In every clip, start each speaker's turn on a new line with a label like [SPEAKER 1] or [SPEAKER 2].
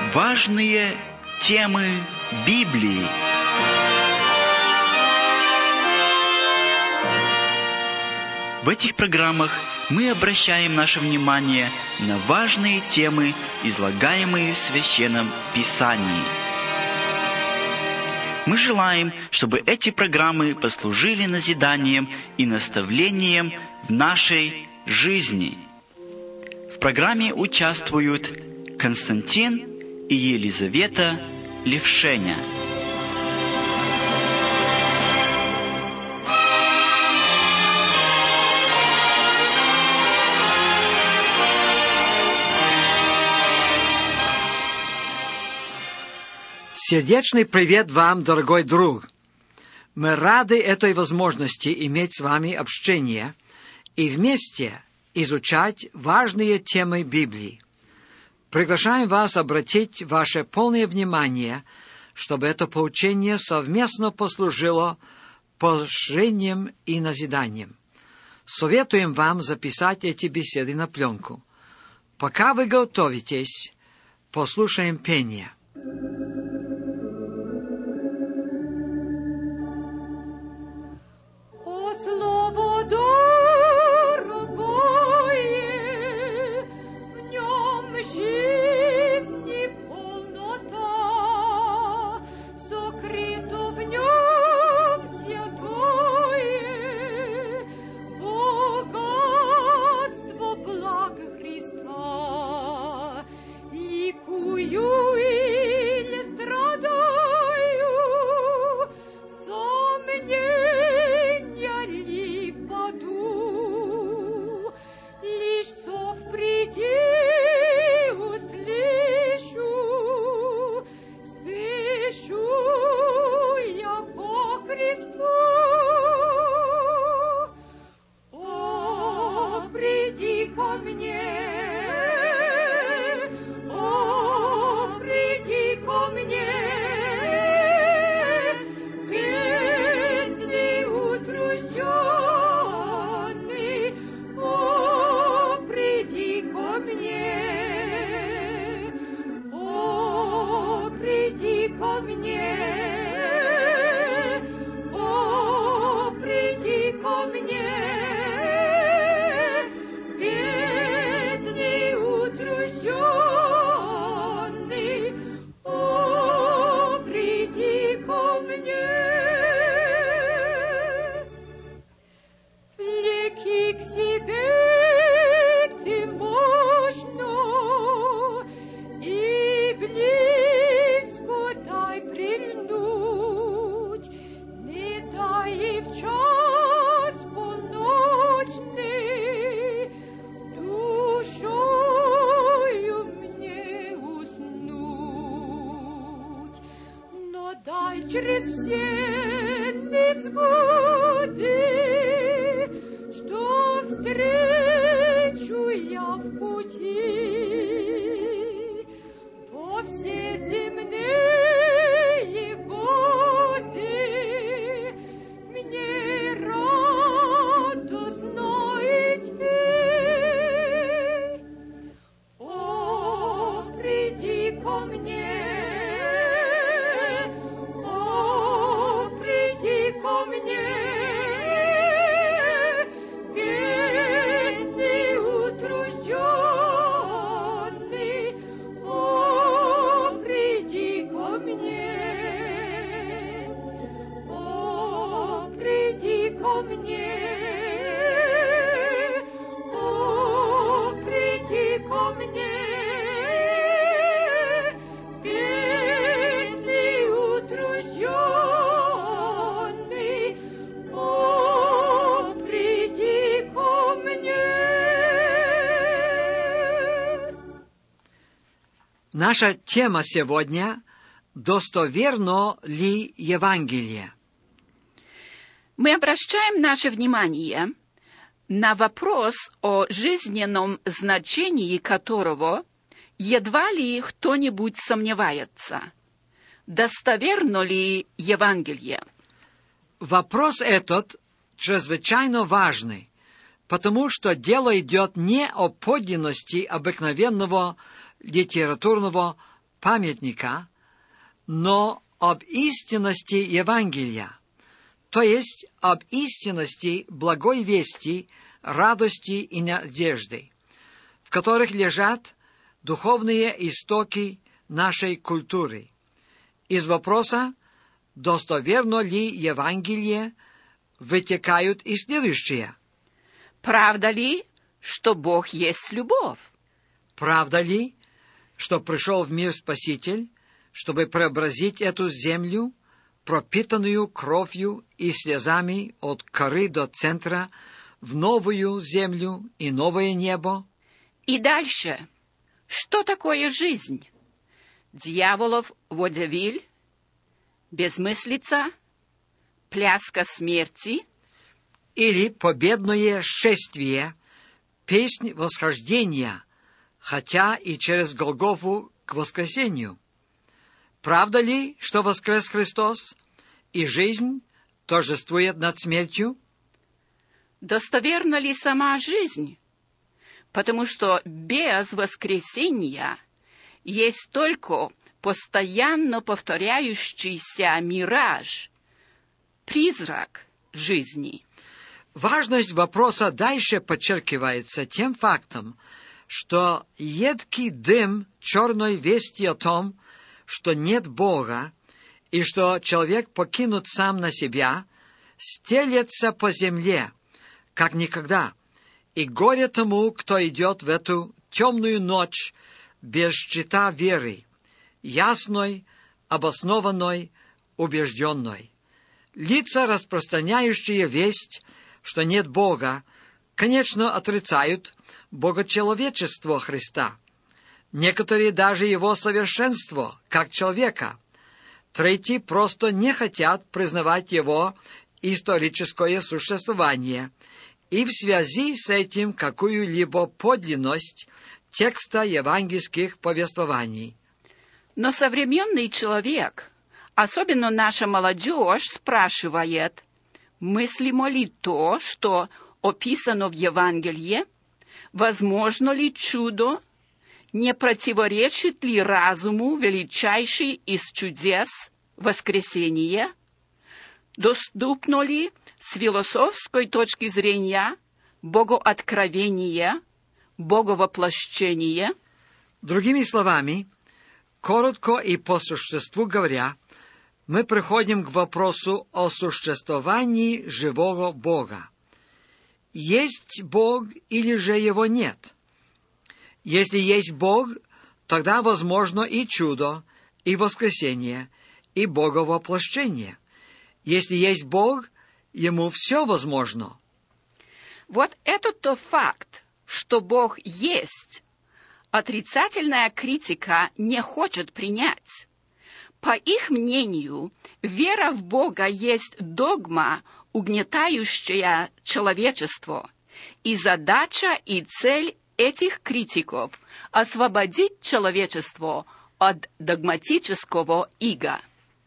[SPEAKER 1] Важные темы Библии. В этих программах мы обращаем наше внимание на важные темы, излагаемые в Священном Писании. Мы желаем, чтобы эти программы послужили назиданием и наставлением в нашей жизни. В программе участвуют Константин и Елизавета Левшеня.
[SPEAKER 2] Сердечный привет вам, дорогой друг! Мы рады этой возможности иметь с вами общение и вместе изучать важные темы Библии. Приглашаем вас обратить ваше полное внимание, чтобы это поучение совместно послужило поощрением и назиданием. Советуем вам записать эти беседы на пленку. Пока вы готовитесь, послушаем пение.
[SPEAKER 3] Через все невзгоды, что встречу я в пути, во все земные годы мне радостно идти. О, приди ко мне, ко мне, бедный, утружденный, о, приди ко мне, о, приди ко мне, о, приди ко мне.
[SPEAKER 2] Наша тема сегодня – достоверно ли Евангелие?
[SPEAKER 4] Мы обращаем наше внимание на вопрос о жизненном значении которого едва ли кто-нибудь сомневается. Достоверно ли Евангелие?
[SPEAKER 2] Вопрос этот чрезвычайно важный, потому что дело идет не о подлинности обыкновенного литературного памятника, но об истинности Евангелия, то есть об истинности благой вести, радости и надежды, в которых лежат духовные истоки нашей культуры. Из вопроса, достоверно ли Евангелие, вытекают и следующие.
[SPEAKER 4] Правда ли, что Бог есть любовь?
[SPEAKER 2] Правда ли, что пришел в мир Спаситель, чтобы преобразить эту землю, пропитанную кровью и слезами от коры до центра, в новую землю и новое небо?
[SPEAKER 4] И дальше. Что такое жизнь? Дьяволов водевиль? Безмыслица? Пляска смерти?
[SPEAKER 2] Или победное шествие, песнь восхождения, хотя и через Голгофу к воскресению? Правда ли, что воскрес Христос, и жизнь торжествует над смертью?
[SPEAKER 4] Достоверна ли сама жизнь? Потому что без воскресения есть только постоянно повторяющийся мираж, призрак жизни.
[SPEAKER 2] Важность вопроса дальше подчеркивается тем фактом, что едкий дым черной вести о том, что нет Бога, и что человек покинут сам на себя, стелется по земле, как никогда, и горе тому, кто идет в эту темную ночь без щита веры, ясной, обоснованной, убежденной. Лица, распространяющие весть, что нет Бога, конечно, отрицают богочеловечество Христа. Некоторые даже его совершенство, как человека. Третьи просто не хотят признавать его историческое существование и в связи с этим какую-либо подлинность текста евангельских повествований.
[SPEAKER 4] Но современный человек, особенно наша молодежь, спрашивает, мыслимо ли то, что описано в Евангелии, возможно ли чудо, не противоречит ли разуму величайший из чудес воскресения, доступно ли с философской точки зрения богооткровение, боговоплощение?
[SPEAKER 2] Другими словами, коротко и по существу говоря, мы приходим к вопросу о существовании живого Бога. Есть Бог или же его нет? Если есть Бог, тогда возможно и чудо, и воскресение, и боговоплощение. Если есть Бог, ему все возможно.
[SPEAKER 4] Вот этот-то факт, что Бог есть, отрицательная критика не хочет принять. По их мнению, вера в Бога есть догма, угнетающая человечество, и задача и цель этих критиков – освободить человечество от догматического ига.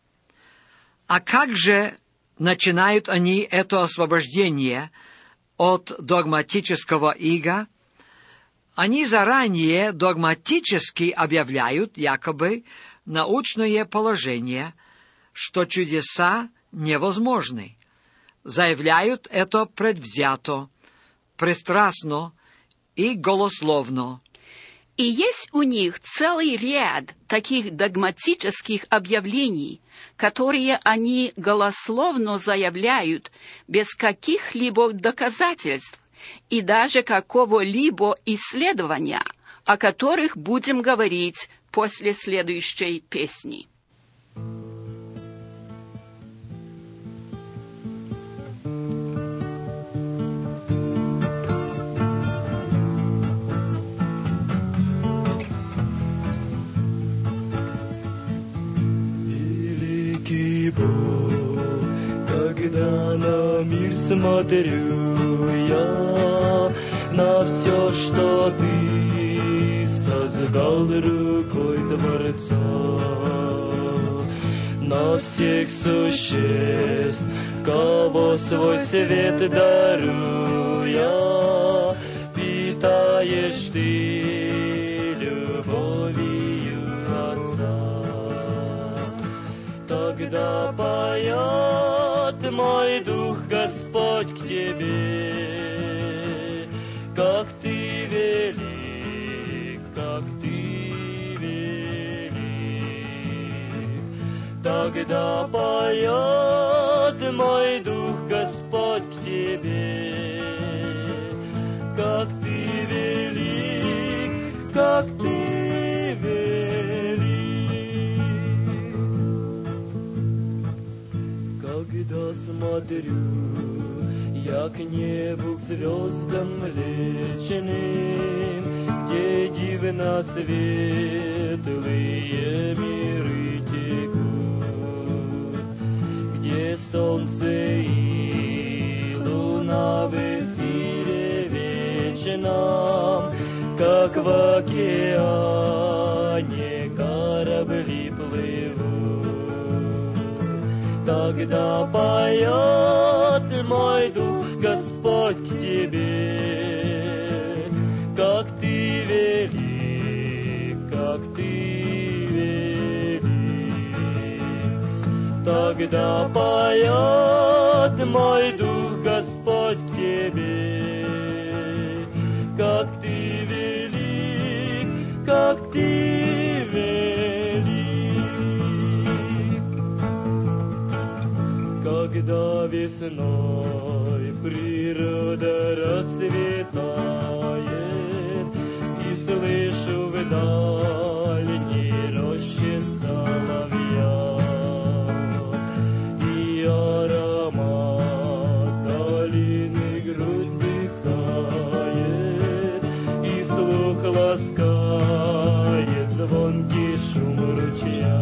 [SPEAKER 2] А как же начинают они это освобождение от догматического ига? Они заранее догматически объявляют якобы научное положение, что чудеса невозможны. Заявляют это предвзято, пристрастно и голословно.
[SPEAKER 4] И есть у них целый ряд таких догматических объявлений, которые они голословно заявляют без каких-либо доказательств и даже какого-либо исследования, о которых будем говорить после следующей песни.
[SPEAKER 5] Великий Бог, когда на мир смотрю я, на все, что Ты создал рукой Творца, на всех существ, кого свой свет даруя, питаешь Ты любовью Отца. Тогда поет мой дух, Господь, к Тебе, как Ты велик, как Ты велик. Тогда поет мой дух, Господь, к Тебе, как Ты велик, как Ты велик. Когда смотрю я к небу, к звездам млечным, где дивно светлые миры текут, где солнце и луна в эфире вечном, как в океане корабли плывут. Тогда поет мой дух, Господь, к Тебе, как Ты велик, как Ты велик. Тогда поет мой дух, Господь, к Тебе, как Ты велик, как Ты велик. Когда весной природа расцветает, и слышу в дальней роще соловья, и аромат долины грудь дыхает, и слух ласкает звонкий шум ручья.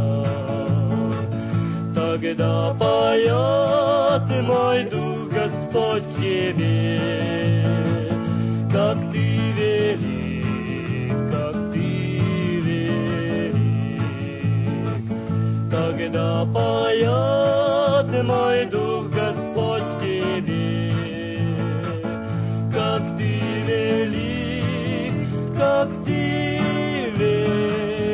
[SPEAKER 5] Тогда поет мой дух, Господь, к Тебе, как Ты велик, как Ты велик. Тогда поет мой дух, Господь, к Тебе, как Ты велик, как Ты велик.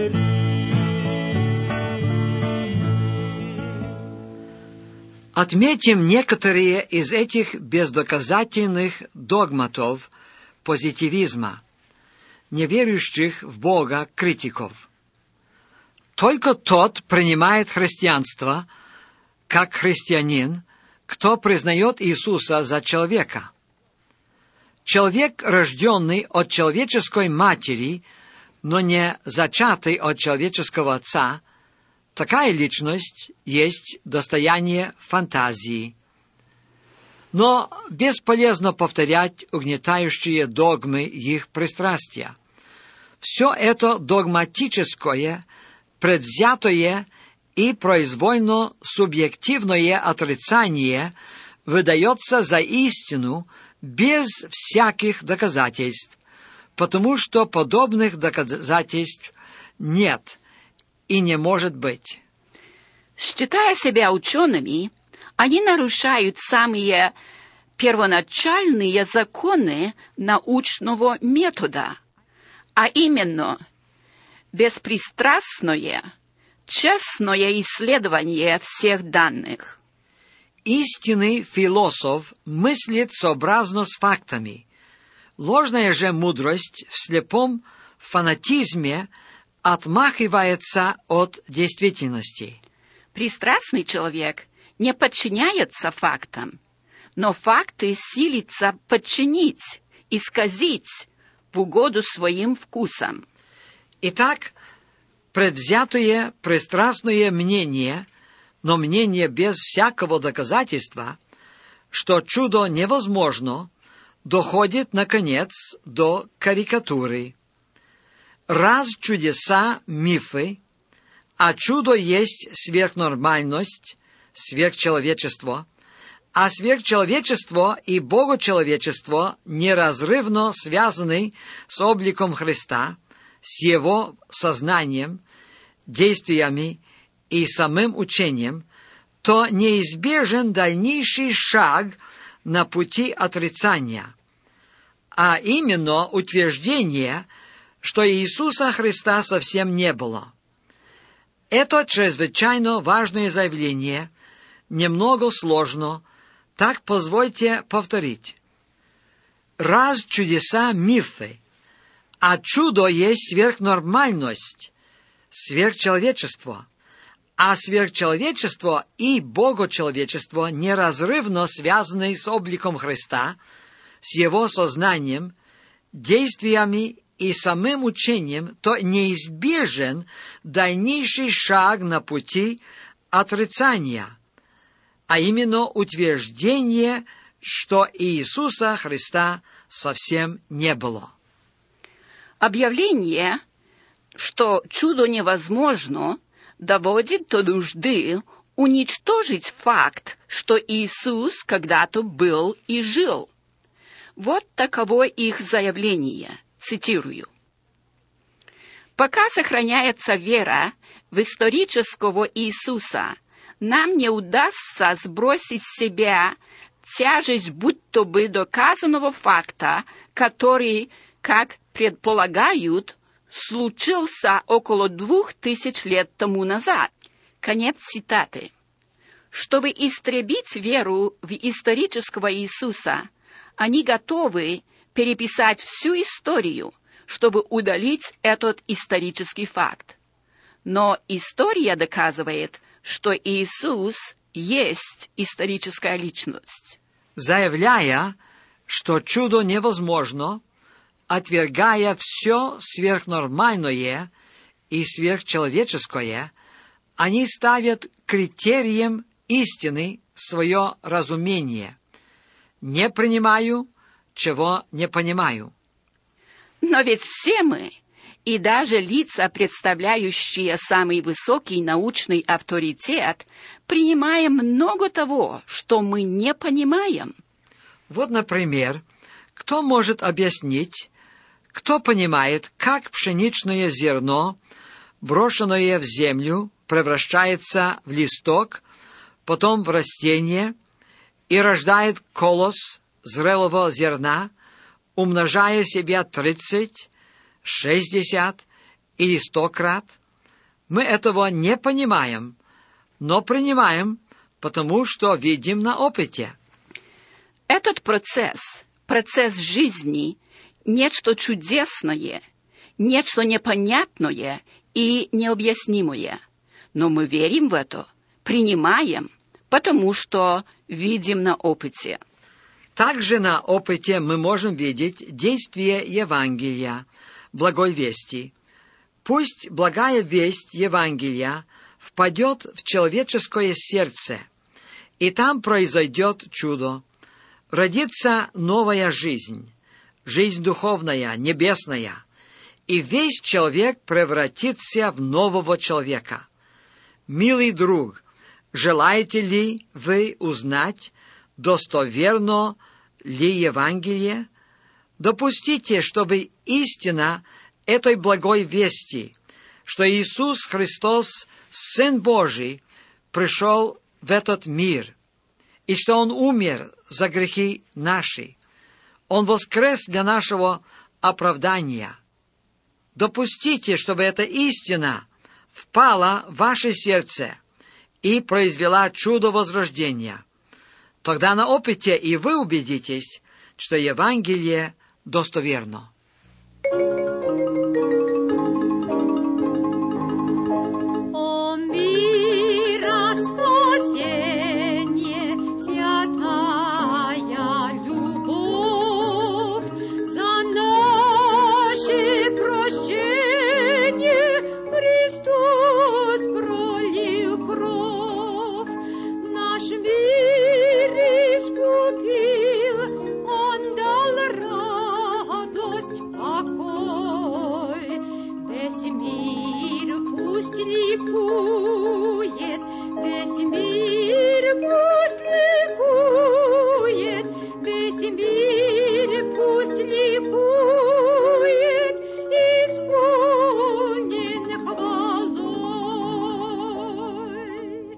[SPEAKER 2] Отметим некоторые из этих бездоказательных догматов позитивизма, неверующих в Бога критиков. Только тот принимает христианство как христианин, кто признает Иисуса за человека. Человек, рожденный от человеческой матери, но не зачатый от человеческого отца, такая личность есть достояние фантазии. Но бесполезно повторять угнетающие догмы их пристрастия. Все это догматическое, предвзятое и произвольно-субъективное отрицание выдается за истину без всяких доказательств, потому что подобных доказательств нет и не может быть.
[SPEAKER 4] Считая себя учеными, они нарушают самые первоначальные законы научного метода, а именно беспристрастное, честное исследование всех данных.
[SPEAKER 2] Истинный философ мыслит сообразно с фактами. Ложная же мудрость в слепом фанатизме отмахивается от действительности.
[SPEAKER 4] Пристрастный человек не подчиняется фактам, но факты силится подчинить, исказить в угоду своим вкусам.
[SPEAKER 2] Итак, предвзятое, пристрастное мнение, но мнение без всякого доказательства, что чудо невозможно, доходит, наконец, до карикатуры. Раз чудеса – мифы, а чудо есть сверхнормальность, сверхчеловечество, а сверхчеловечество и богочеловечество неразрывно связаны с обликом Христа, с Его сознанием, действиями и самым учением, то неизбежен дальнейший шаг на пути отрицания, а именно утверждение, что Иисуса Христа совсем не было. Это чрезвычайно важное заявление, немного сложно, так позвольте повторить. Раз чудеса — мифы, а чудо есть сверхнормальность, сверхчеловечество, а сверхчеловечество и богочеловечество неразрывно связаны с обликом Христа, с Его сознанием, действиями и самым учением, то неизбежен дальнейший шаг на пути отрицания, а именно утверждение, что Иисуса Христа совсем не было.
[SPEAKER 4] Объявление, что чудо невозможно, доводит до нужды уничтожить факт, что Иисус когда-то был и жил. Вот таково их заявление. Цитирую. «Пока сохраняется вера в исторического Иисуса, нам не удастся сбросить с себя тяжесть будто бы доказанного факта, который, как предполагают, случился около 2000 лет тому назад». Конец цитаты. Чтобы истребить веру в исторического Иисуса, они готовы переписать всю историю, чтобы удалить этот исторический факт. Но история доказывает, что Иисус есть историческая личность.
[SPEAKER 2] Заявляя, что чудо невозможно, отвергая все сверхнормальное и сверхчеловеческое, они ставят критерием истины свое разумение. «Не принимаю, чего не понимаю».
[SPEAKER 4] Но ведь все мы, и даже лица, представляющие самый высокий научный авторитет, принимаем много того, что мы не понимаем.
[SPEAKER 2] Вот, например, кто может объяснить, кто понимает, как пшеничное зерно, брошенное в землю, превращается в листок, потом в растение и рождает колос зрелого зерна, умножая себя 30, 60 или 100 крат? Мы этого не понимаем, но принимаем, потому что видим на опыте.
[SPEAKER 4] Этот процесс жизни, нечто чудесное, нечто непонятное и необъяснимое. Но мы верим в это, принимаем, потому что видим на опыте.
[SPEAKER 2] Также на опыте мы можем видеть действие Евангелия, благой вести. Пусть благая весть Евангелия впадет в человеческое сердце, и там произойдет чудо. Родится новая жизнь, жизнь духовная, небесная, и весь человек превратится в нового человека. Милый друг, желаете ли вы узнать, достоверно ли Евангелие? Допустите, чтобы истина этой благой вести, что Иисус Христос, Сын Божий, пришел в этот мир, и что Он умер за грехи наши, Он воскрес для нашего оправдания. Допустите, чтобы эта истина впала в ваше сердце и произвела чудо возрождения. Тогда на опыте и вы убедитесь, что Евангелие достоверно.
[SPEAKER 3] О мира спасение, святая любовь, за наше прощение Христос пролил кровь, наш мир искупил, Он дал радость, покой. Весь мир пусть ликует, весь мир пусть ликует, весь мир пусть ликует, исполнен хвалой.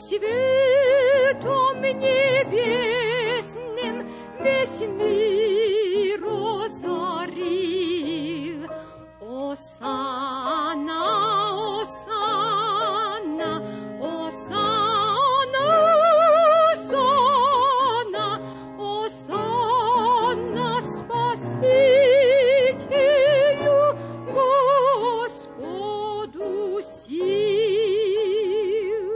[SPEAKER 3] светом небесным весь мир озарил. Осанна, Осанна, Осанна, Осанна, Осанна, Спасителю, Господу сил.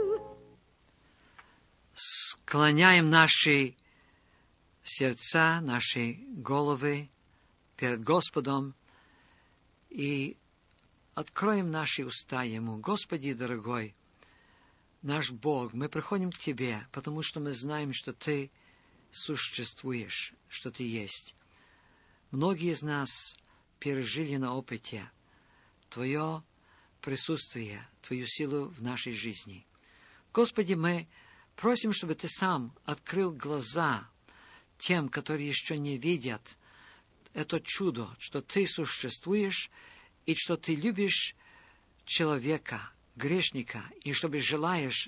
[SPEAKER 2] Склоняем наши сердца, наши головы перед Господом и откроем наши уста Ему. Господи, дорогой, наш Бог, мы приходим к Тебе, потому что мы знаем, что Ты существуешь, что Ты есть. Многие из нас пережили на опыте Твое присутствие, Твою силу в нашей жизни. Господи, мы просим, чтобы Ты сам открыл глаза тем, которые еще не видят это чудо, что Ты существуешь и что Ты любишь человека, грешника, и что Ты желаешь,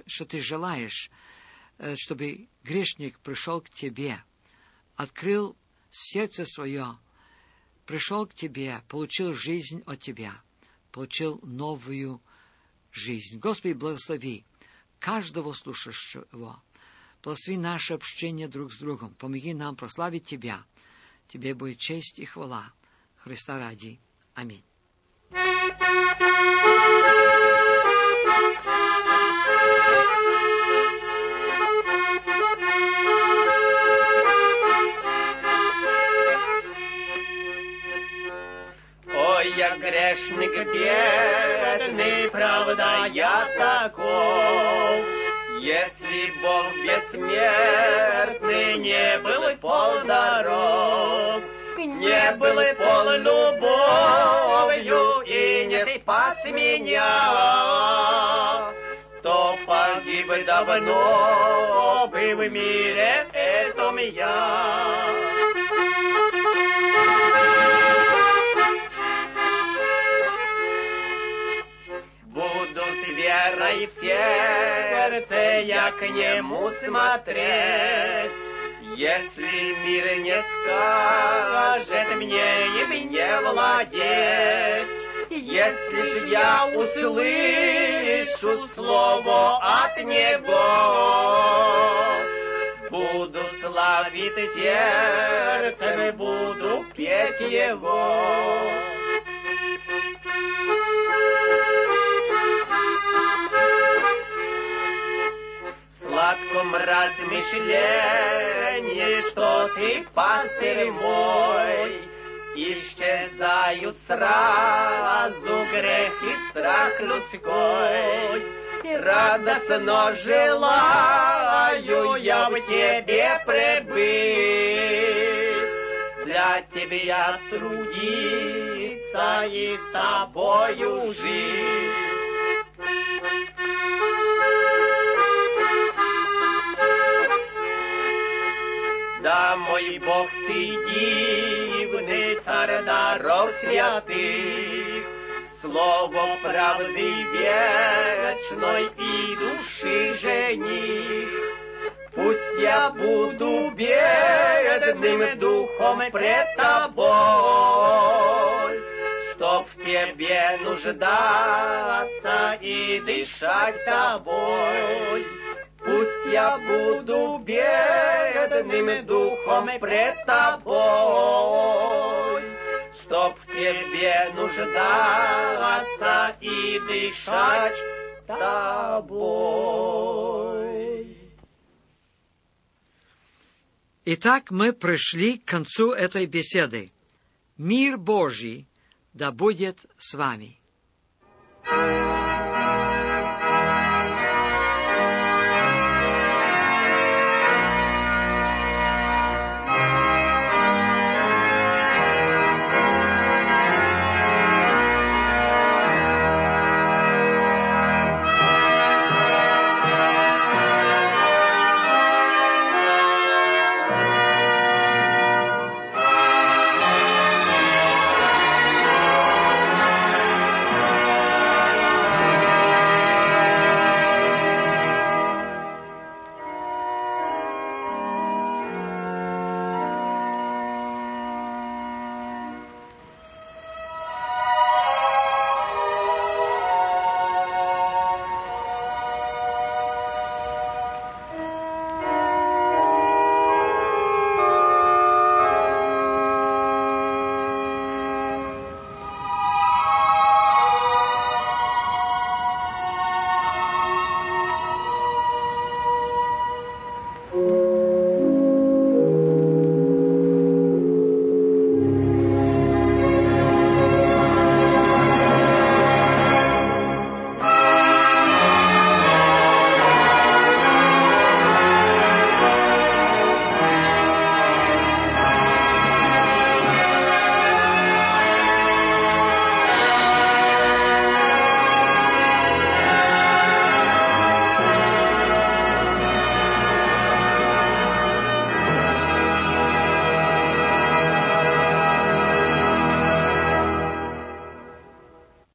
[SPEAKER 2] чтобы грешник пришел к Тебе, открыл сердце свое, пришел к Тебе, получил жизнь от Тебя, получил новую жизнь. Господи, благослови каждого слушающего, благослови наше общение друг с другом, помоги нам прославить Тебя. Тебе будет честь и хвала. Христа ради. Аминь.
[SPEAKER 5] Ой, я грешник бедный, правда, я таков. Если Бог бессмертный не был пол дорог, не был пол любовью и не спас меня, то погиб давно бы в мире этом я. Буду с верой в сердце я к нему смотреть, если мир не скажет мне им не владеть, если же я услышу слово от него, буду славить сердцем, буду петь его. В сладком размышлении, что Ты пастырь мой, исчезают сразу грех и страх людской. И радостно желаю я в Тебе пребыть, для Тебя трудиться и с Тобою жить. Да, мой Бог, Ты дивный царь даров святых, слово правды вечной и души жених. Пусть я буду бедным духом пред Тобой, чтоб в Тебе нуждаться и дышать Тобой. Пусть я буду бедным духом пред Тобой, чтоб в Тебе нуждаться и дышать Тобой.
[SPEAKER 2] Итак, мы пришли к концу этой беседы. Мир Божий да будет с вами.